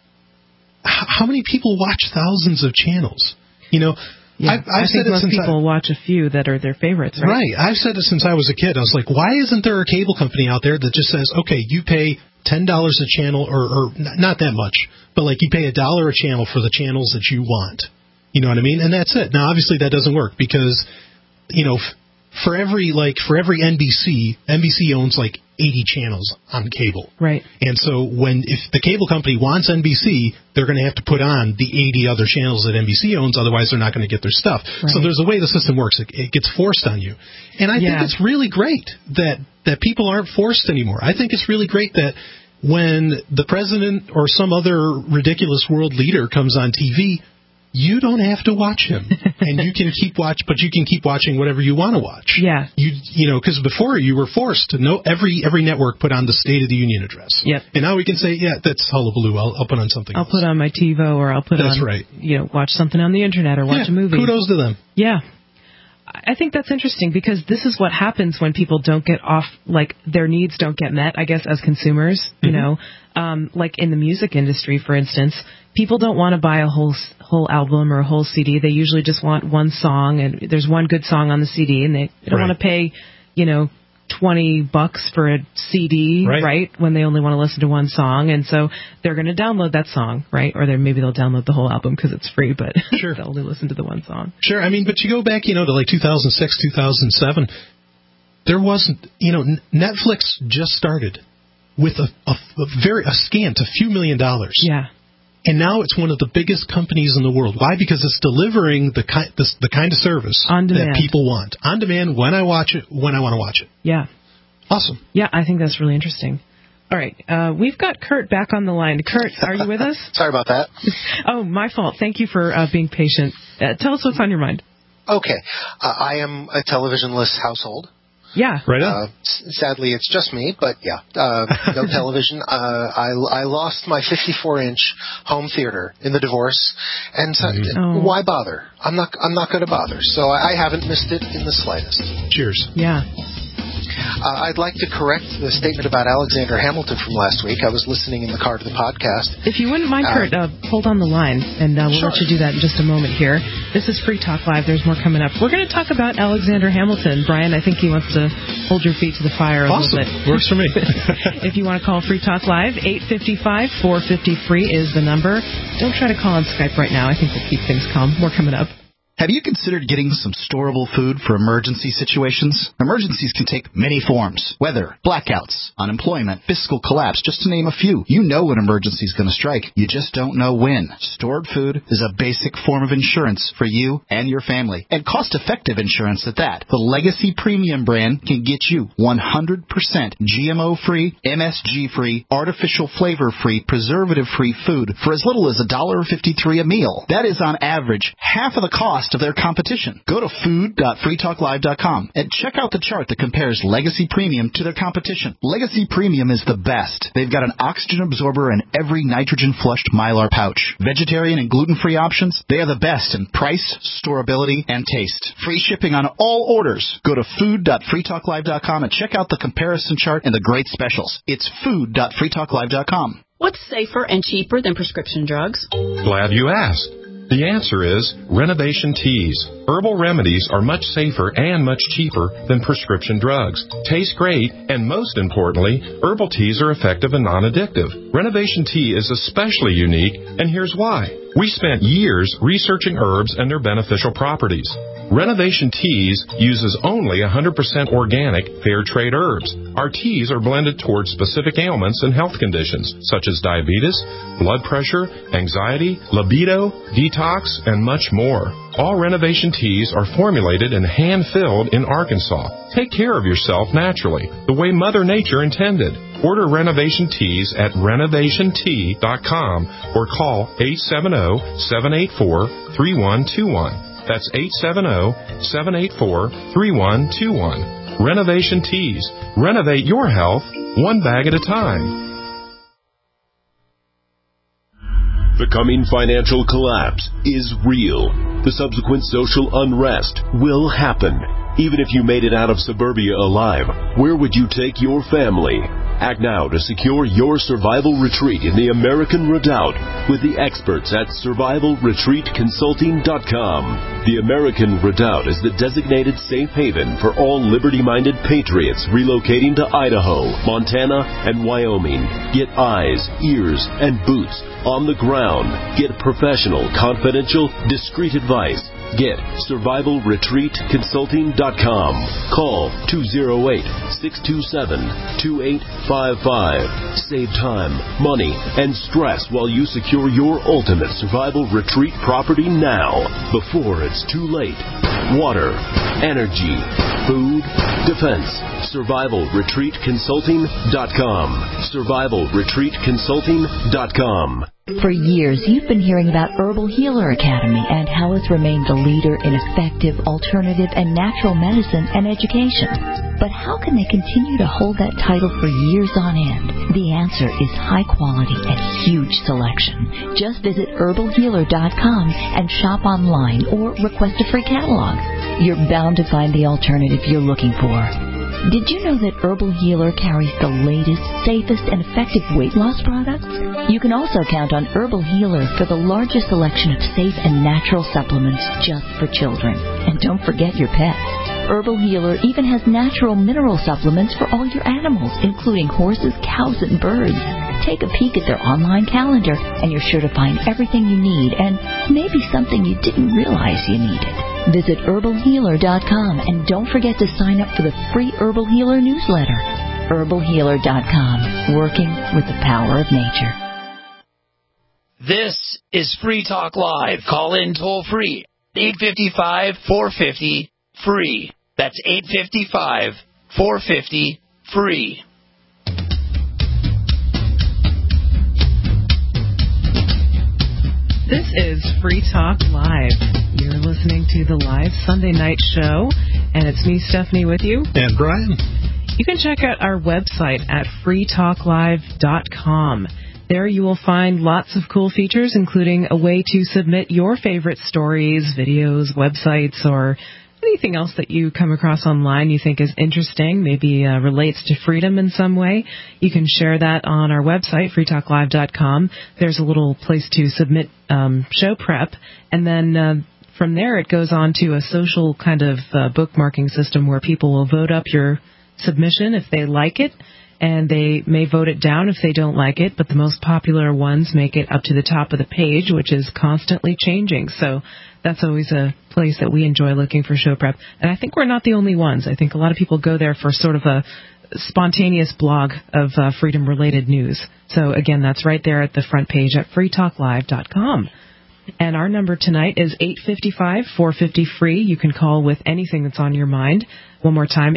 How many people watch thousands of channels? Yeah, I think most people watch a few that are their favorites, right? Right. I've said it since I was a kid. I was like, why isn't there a cable company out there that just says, okay, you pay $10 a channel, or not that much, but you pay $1 a channel for the channels that you want. You know what I mean? And that's it. Now, obviously, that doesn't work because, for every NBC owns 80 channels on cable. Right. And so if the cable company wants NBC, they're going to have to put on the 80 other channels that NBC owns, otherwise they're not going to get their stuff. Right. So there's a way the system works. It gets forced on you. And I think it's really great that people aren't forced anymore. I think it's really great that when the president or some other ridiculous world leader comes on TV, you don't have to watch him, and you can keep watching whatever you want to watch. Yeah. Because before you were forced to know every network put on the State of the Union address. Yep. And now we can say, yeah, that's hullabaloo. I'll put on something else. I'll put on my TiVo, or I'll put That's right. watch something on the internet or watch a movie. Kudos to them. Yeah. I think that's interesting because this is what happens when people don't get off, like their needs don't get met, I guess, as consumers, like in the music industry, for instance, people don't want to buy a whole album or a whole CD. They usually just want one song, and there's one good song on the CD, and they don't want to pay, $20 for a CD, right? When they only want to listen to one song, and so they're going to download that song, right? Or maybe they'll download the whole album because it's free, but they'll only listen to the one song. Sure, I mean, but you go back, to like 2006, 2007, there wasn't, Netflix just started with a scant, a few $1 million. Yeah. And now it's one of the biggest companies in the world. Why? Because it's delivering the kind of service that people want. On demand, when I want to watch it. Yeah. Awesome. Yeah, I think that's really interesting. All right. We've got Kurt back on the line. Kurt, are you with us? Sorry about that. Oh, my fault. Thank you for being patient. Tell us what's on your mind. Okay. I am a televisionless household. Yeah. Right on. Sadly, it's just me, but yeah, no television. I lost my 54-inch home theater in the divorce, and why bother? I'm not going to bother. So I haven't missed it in the slightest. Cheers. Yeah. I'd like to correct the statement about Alexander Hamilton from last week. I was listening in the car to the podcast. If you wouldn't mind, Kurt, hold on the line, and we'll let you do that in just a moment here. This is Free Talk Live. There's more coming up. We're going to talk about Alexander Hamilton. Brian, I think he wants to hold your feet to the fire a little bit. Works for me. If you want to call Free Talk Live, 855-450-FREE is the number. Don't try to call on Skype right now. I think we'll keep things calm. More coming up. Have you considered getting some storable food for emergency situations? Emergencies can take many forms. Weather, blackouts, unemployment, fiscal collapse, just to name a few. You know an emergency is going to strike. You just don't know when. Stored food is a basic form of insurance for you and your family. And cost-effective insurance at that. The Legacy Premium brand can get you 100% GMO-free, MSG-free, artificial flavor-free, preservative-free food for as little as $1.53 a meal. That is on average half of the cost of their competition. Go to food.freetalklive.com and check out the chart that compares Legacy Premium to their competition. Legacy Premium is the best. They've got an oxygen absorber in every nitrogen-flushed Mylar pouch. Vegetarian and gluten-free options, they are the best in price, storability, and taste. Free shipping on all orders. Go to food.freetalklive.com and check out the comparison chart and the great specials. It's food.freetalklive.com. What's safer and cheaper than prescription drugs? Glad you asked. The answer is Renovation Teas. Herbal remedies are much safer and much cheaper than prescription drugs. Taste great, and most importantly, herbal teas are effective and non-addictive. Renovation Tea is especially unique, and here's why. We spent years researching herbs and their beneficial properties. Renovation Teas uses only 100% organic, fair trade herbs. Our teas are blended towards specific ailments and health conditions, such as diabetes, blood pressure, anxiety, libido, detox, and much more. All Renovation Teas are formulated and hand-filled in Arkansas. Take care of yourself naturally, the way Mother Nature intended. Order Renovation Teas at renovationtea.com or call 870-784-3121. That's 870-784-3121. Renovation Teas. Renovate your health one bag at a time. The coming financial collapse is real. The subsequent social unrest will happen. Even if you made it out of suburbia alive, where would you take your family? Act now to secure your survival retreat in the American Redoubt with the experts at survivalretreatconsulting.com. The American Redoubt is the designated safe haven for all liberty-minded patriots relocating to Idaho, Montana, and Wyoming. Get eyes, ears, and boots on the ground. Get professional, confidential, discreet advice. Get survivalretreatconsulting.com. Call 208-627-2855. Save time, money, and stress while you secure your ultimate survival retreat property now, before it's too late. Water, energy, food, defense, SurvivalRetreatConsulting.com. SurvivalRetreatConsulting.com. For years, you've been hearing about Herbal Healer Academy and how it's remained the leader in effective, alternative, and natural medicine and education. But how can they continue to hold that title for years on end? The answer is high quality and huge selection. Just visit herbalhealer.com and shop online or request a free catalog. You're bound to find the alternative you're looking for. Did you know that Herbal Healer carries the latest, safest, and effective weight loss products? You can also count on Herbal Healer for the largest selection of safe and natural supplements just for children. And don't forget your pets. Herbal Healer even has natural mineral supplements for all your animals, including horses, cows, and birds. Take a peek at their online calendar, and you're sure to find everything you need and maybe something you didn't realize you needed. Visit herbalhealer.com and don't forget to sign up for the free Herbal Healer newsletter. herbalhealer.com, working with the power of nature. This is Free Talk Live. Call in toll free, 855-450-FREE. That's 855-450-FREE. This is Free Talk Live. You're listening to the live Sunday night show, and it's me, Stephanie, with you. And Brian. You can check out our website at freetalklive.com. There you will find lots of cool features, including a way to submit your favorite stories, videos, websites, or anything else that you come across online you think is interesting, maybe relates to freedom in some way. You can share that on our website, freetalklive.com. There's a little place to submit show prep, and then from there it goes on to a social kind of bookmarking system where people will vote up your submission if they like it, and they may vote it down if they don't like it, but the most popular ones make it up to the top of the page, which is constantly changing. So that's always a place that we enjoy looking for show prep. And I think we're not the only ones. I think a lot of people go there for sort of a spontaneous blog of freedom-related news. So, again, that's right there at the front page at freetalklive.com. And our number tonight is 855-450-FREE. You can call with anything that's on your mind. One more time,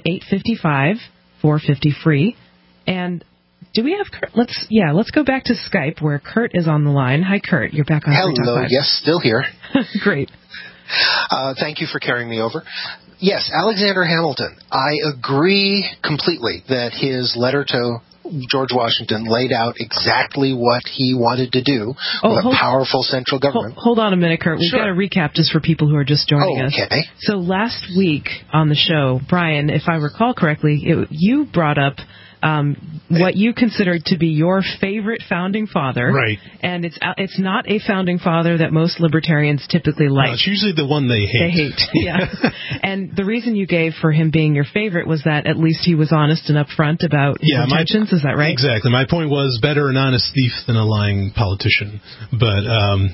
855-450-FREE. And do we have Kurt? Let's go back to Skype where Kurt is on the line. Hi, Kurt. You're back on Free Talk Live. Yes, still here. Great. Thank you for carrying me over. Yes, Alexander Hamilton. I agree completely that his letter to George Washington laid out exactly what he wanted to do with a powerful central government. Hold on a minute, Kurt. We've got to recap just for people who are just joining us. Okay. So last week on the show, Brian, if I recall correctly, you brought up what you considered to be your favorite founding father. Right. And it's not a founding father that most libertarians typically like. No, it's usually the one they hate. They hate, yeah. And the reason you gave for him being your favorite was that at least he was honest and upfront about his intentions. Is that right? Exactly. My point was better an honest thief than a lying politician. But,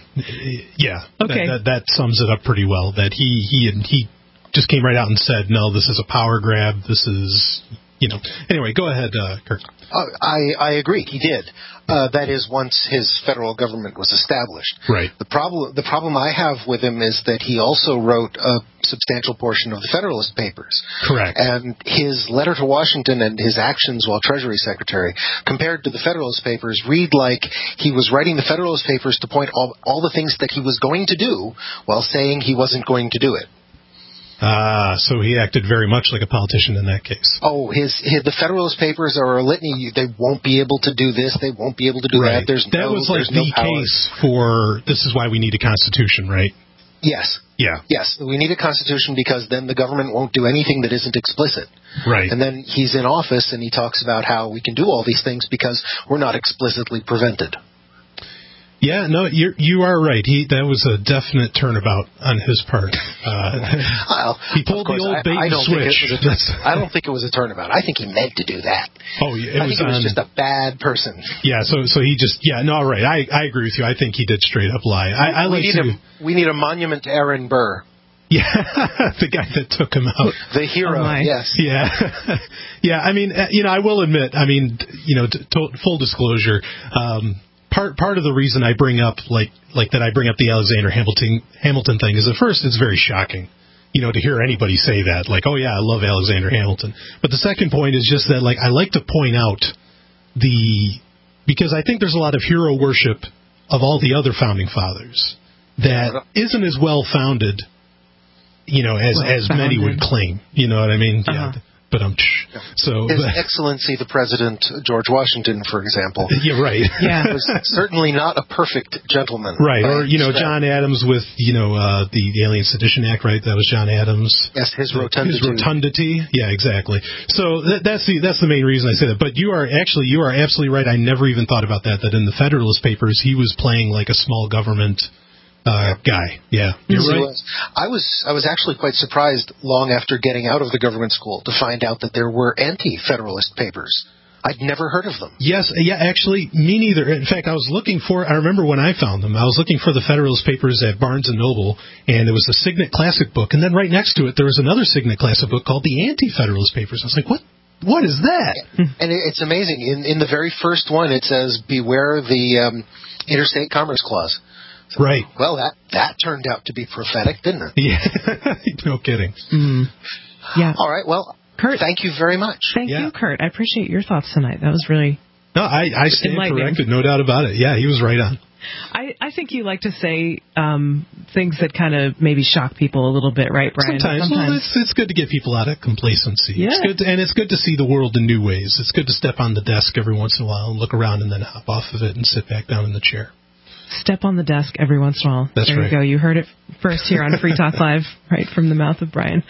that sums it up pretty well, that he just came right out and said, no, this is a power grab. This is... Anyway, go ahead, Kurt. I agree. He did. That is, once his federal government was established. Right. The problem I have with him is that he also wrote a substantial portion of the Federalist Papers. Correct. And his letter to Washington and his actions while Treasury Secretary, compared to the Federalist Papers, read like he was writing the Federalist Papers to point all the things that he was going to do while saying he wasn't going to do it. So he acted very much like a politician in that case. Oh, the Federalist Papers are a litany. They won't be able to do this. They won't be able to do that. That was like the case for this is why we need a constitution, right? Yes. Yeah. Yes, we need a constitution because then the government won't do anything that isn't explicit. Right. And then he's in office and he talks about how we can do all these things because we're not explicitly prevented. Yeah, no, you are right. That was a definite turnabout on his part. He pulled the old bait and switch. I don't think it was a turnabout. I think he meant to do that. Oh, yeah, I think he was just a bad person. Yeah, so he just right. I agree with you. I think he did straight up lie. We need a monument to Aaron Burr. Yeah, the guy that took him out. The hero, yes. Yeah. Yeah, I mean, I will admit, full disclosure, Part of the reason I bring up like that I bring up the Alexander Hamilton thing is at first it's very shocking. to hear anybody say that, like, oh yeah, I love Alexander Hamilton. But the second point is just that, like, I like to point out because I think there's a lot of hero worship of all the other founding fathers that isn't as well founded, as many would claim. You know what I mean? Yeah. But His Excellency the President George Washington, for example. Yeah, right. Yeah, was certainly not a perfect gentleman. Right, or John Adams with the Alien Sedition Act, right? That was John Adams. Yes, his rotundity. His rotundity. Yeah, exactly. So that's the main reason I say that. But you are absolutely right. I never even thought about that. That in the Federalist Papers, he was playing like a small government guy. Yeah, you're right. I was actually quite surprised long after getting out of the government school to find out that there were anti-Federalist papers. I'd never heard of them. Yes, yeah, actually, me neither. In fact, I remember when I found them, I was looking for the Federalist Papers at Barnes & Noble, and there was a Signet Classic book, and then right next to it, there was another Signet Classic book called the Anti-Federalist Papers. I was like, what is that? And it's amazing. In the very first one, it says, beware the Interstate Commerce Clause. So, right. Well, that turned out to be prophetic, didn't it? Yeah. No kidding. Yeah. All right. Well, Kurt, thank you very much. Thank you, Kurt. I appreciate your thoughts tonight. That was really I stand corrected, no doubt about it. Yeah, he was right on. I think you like to say things that kind of maybe shock people a little bit, right, Brian? Sometimes. Well, it's good to get people out of complacency. Yeah. It's good to see the world in new ways. It's good to step on the desk every once in a while and look around and then hop off of it and sit back down in the chair. Step on the desk every once in a while. That's there right. You go. You heard it first here on Free Talk Live, right from the mouth of Brian.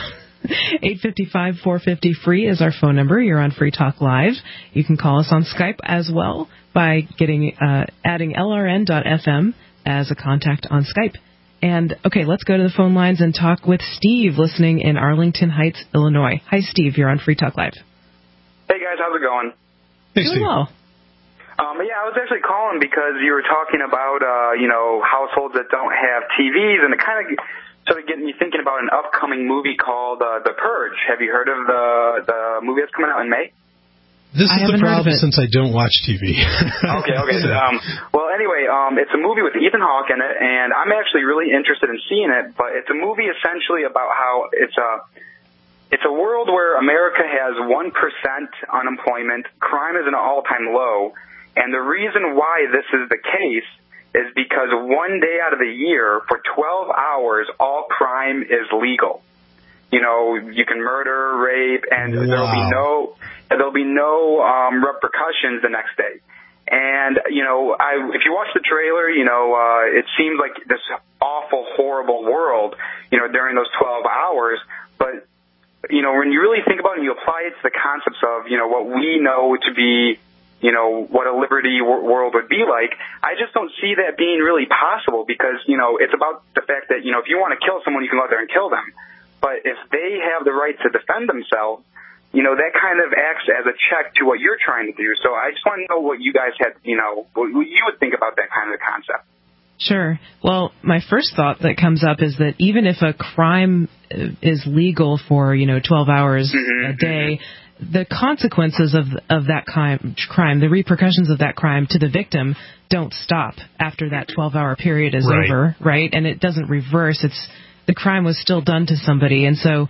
855-450-FREE is our phone number. You're on Free Talk Live. You can call us on Skype as well by adding LRN.FM as a contact on Skype. And, okay, let's go to the phone lines and talk with Steve, listening in Arlington Heights, Illinois. Hi, Steve. You're on Free Talk Live. Hey, guys. How's it going? Hey, Steve. Doing well. Yeah, I was actually calling because you were talking about, households that don't have TVs, and it kind of sort of getting me thinking about an upcoming movie called The Purge. Have you heard of the movie that's coming out in May? This is the problem since I don't watch TV. Okay. Well, anyway, it's a movie with Ethan Hawke in it, and I'm actually really interested in seeing it, but it's a movie essentially about how it's a world where America has 1% unemployment, crime is at an all-time low, and the reason why this is the case is because one day out of the year, for 12 hours, all crime is legal. You can murder, rape, and there'll be no repercussions the next day. And, if you watch the trailer, it seems like this awful, horrible world, during those 12 hours. But, when you really think about it and you apply it to the concepts of, what we know to be, what a liberty world would be like, I just don't see that being really possible because, it's about the fact that, if you want to kill someone, you can go out there and kill them. But if they have the right to defend themselves, that kind of acts as a check to what you're trying to do. So I just want to know what you guys had, what you would think about that kind of concept. Sure. Well, my first thought that comes up is that even if a crime is legal for, 12 hours a day, the consequences of that crime, the repercussions of that crime to the victim don't stop after that 12-hour period is over, right? And it doesn't reverse. The crime was still done to somebody. And so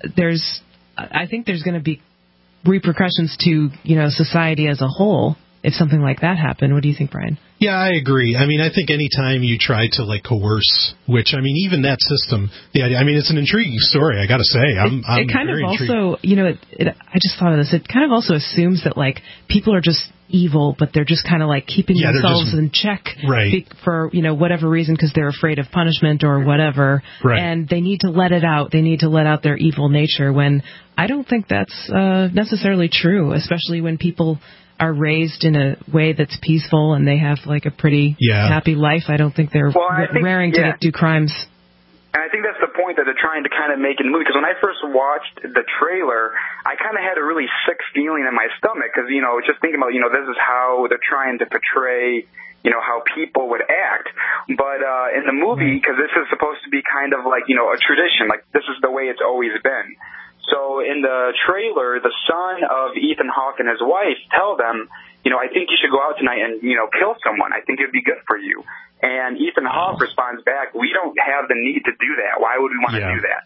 I think there's going to be repercussions to, society as a whole if something like that happened. What do you think, Brian? Yeah, I agree. I mean, I think any time you try to coerce, which, I mean, even that system, it's an intriguing story, I got to say. I'm it kind very of intrigued. Also, I just thought of this. It kind of also assumes that people are just evil, but they're just kind of keeping themselves in check for whatever reason because they're afraid of punishment or whatever, and they need to let it out. They need to let out their evil nature. When I don't think that's necessarily true, especially when people are raised in a way that's peaceful and they have a pretty happy life. I don't think they're raring to do crimes. And I think that's the point that they're trying to kind of make in the movie. Because when I first watched the trailer, I kind of had a really sick feeling in my stomach. Because, just thinking about, this is how they're trying to portray, how people would act. But in the movie, because this is supposed to be kind of a tradition. This is the way it's always been. So in the trailer, the son of Ethan Hawke and his wife tell them, I think you should go out tonight and, kill someone. I think it'd be good for you. And Ethan Hawke responds back, we don't have the need to do that. Why would we want to do that?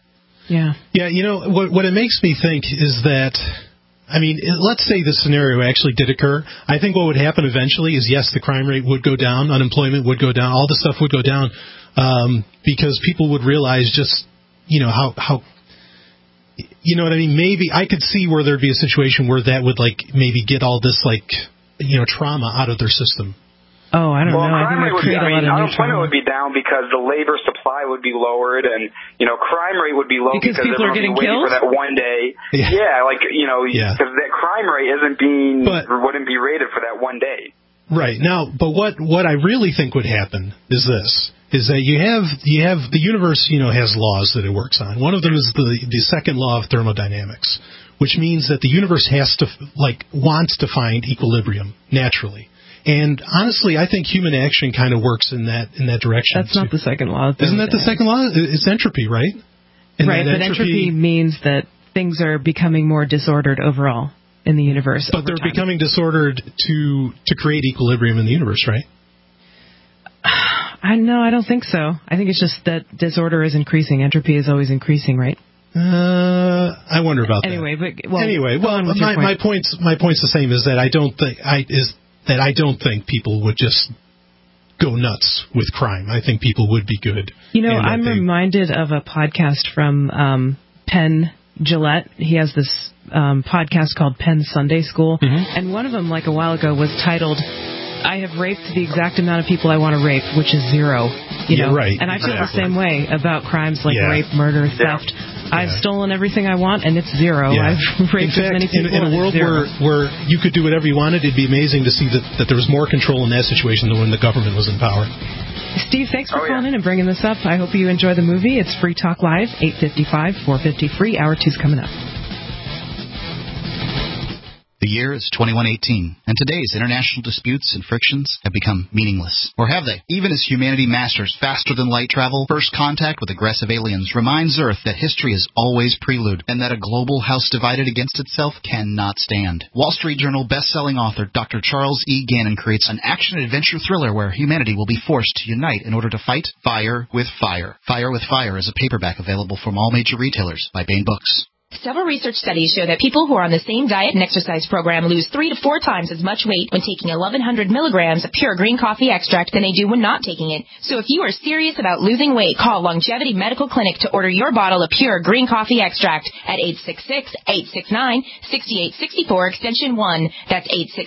Yeah. Yeah, what it makes me think is that, I mean, let's say the scenario actually did occur. I think what would happen eventually is, yes, the crime rate would go down, unemployment would go down, all this stuff would go down, because people would realize just, how you know what I mean? Maybe I could see where there'd be a situation where that would, maybe get all this, trauma out of their system. Oh, I don't know. I think unemployment would be down because the labor supply would be lowered, and crime rate would be low because people are getting waiting killed for that one day. Yeah, because that crime rate wouldn't be rated for that one day. Right now, but what I really think would happen is this: is that you have the universe, has laws that it works on. One of them is the second law of thermodynamics, which means that the universe wants to find equilibrium naturally. And honestly, I think human action kind of works in that direction. That's not the second law. Isn't that the second law? It's entropy, right? And right, but entropy means that things are becoming more disordered overall in the universe. But they're becoming disordered to create equilibrium in the universe, right? No, I don't think so. I think it's just that disorder is increasing. Entropy is always increasing, right? I wonder about that. Anyway, my point's the same. Is that I don't think people would just go nuts with crime. I think people would be good. I'm reminded of a podcast from Penn Jillette. He has this podcast called Penn Sunday School, and one of them, a while ago, was titled, "I have raped the exact amount of people I want to rape, which is 0." Yeah, right. And I feel the same way about crimes like rape, murder, theft. I've stolen everything I want, and it's 0. Yeah. I've raped as many people. In a world where you could do whatever you wanted, it'd be amazing to see that there was more control in that situation than when the government was in power. Steve, thanks for calling in and bringing this up. I hope you enjoy the movie. It's Free Talk Live, 855, 450 free. Hour 2's coming up. The year is 2118, and today's international disputes and frictions have become meaningless. Or have they? Even as humanity masters faster-than-light travel, first contact with aggressive aliens reminds Earth that history is always prelude, and that a global house divided against itself cannot stand. Wall Street Journal best-selling author Dr. Charles E. Gannon creates an action-adventure thriller where humanity will be forced to unite in order to fight fire with fire. Fire with Fire is a paperback available from all major retailers by Baen Books. Several research studies show that people who are on the same diet and exercise program lose 3 to 4 times as much weight when taking 1,100 milligrams of pure green coffee extract than they do when not taking it. So if you are serious about losing weight, call Longevity Medical Clinic to order your bottle of pure green coffee extract at 866-869-6864 extension 1. That's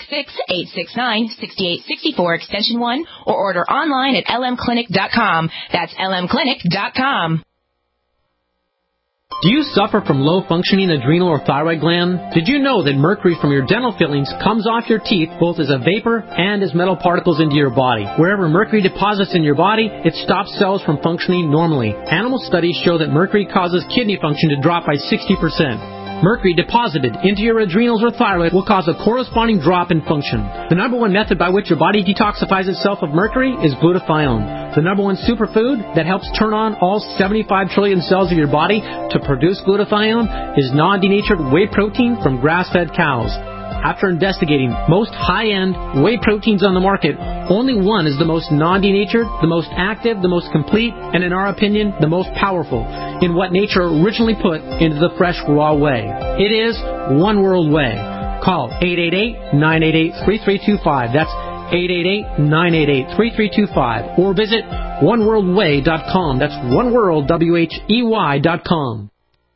866-869-6864 extension 1, or order online at lmclinic.com. That's lmclinic.com. Do you suffer from low-functioning adrenal or thyroid gland? Did you know that mercury from your dental fillings comes off your teeth both as a vapor and as metal particles into your body? Wherever mercury deposits in your body, it stops cells from functioning normally. Animal studies show that mercury causes kidney function to drop by 60%. Mercury deposited into your adrenals or thyroid will cause a corresponding drop in function. The number one method by which your body detoxifies itself of mercury is glutathione. The number one superfood that helps turn on all 75 trillion cells of your body to produce glutathione is non-denatured whey protein from grass-fed cows. After investigating most high-end whey proteins on the market, only one is the most non-denatured, the most active, the most complete, and in our opinion, the most powerful in what nature originally put into the fresh raw whey. It is One World Whey. Call 888-988-3325. That's 888-988-3325. Or visit oneworldwhey.com. That's oneworldwhey.com.